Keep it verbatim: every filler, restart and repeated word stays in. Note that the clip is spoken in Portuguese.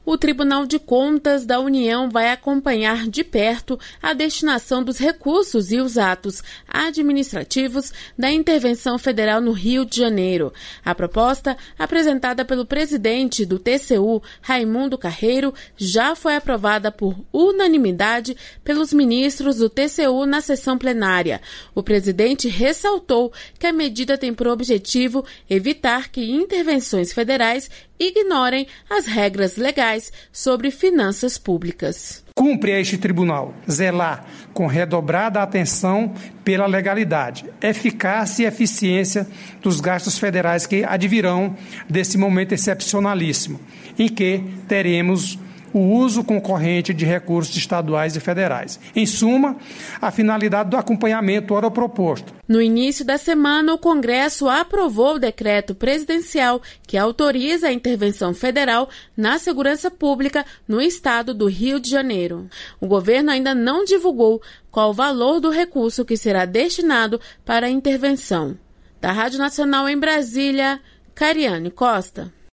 o Tribunal de Contas da União vai acompanhar de perto a destinação dos recursos e os atos administrativos da intervenção federal no Rio de Janeiro. A proposta, apresentada pelo presidente do T C U, Raimundo Carreiro, já foi aprovada por unanimidade pelos ministros do T C U na sessão plenária. O presidente ressaltou que a medida tem por objetivo evitar que intervenções federais ignorem as regras legais sobre finanças públicas. Cumpre a este tribunal zelar com redobrada atenção pela legalidade, eficácia e eficiência dos gastos federais que advirão desse momento excepcionalíssimo, em que teremos o uso concorrente de recursos estaduais e federais. Em suma, a finalidade do acompanhamento ora proposto. No início da semana, o Congresso aprovou o decreto presidencial que autoriza a intervenção federal na segurança pública no estado do Rio de Janeiro. O governo ainda não divulgou qual o valor do recurso que será destinado para a intervenção. Da Rádio Nacional em Brasília, Cariane Costa.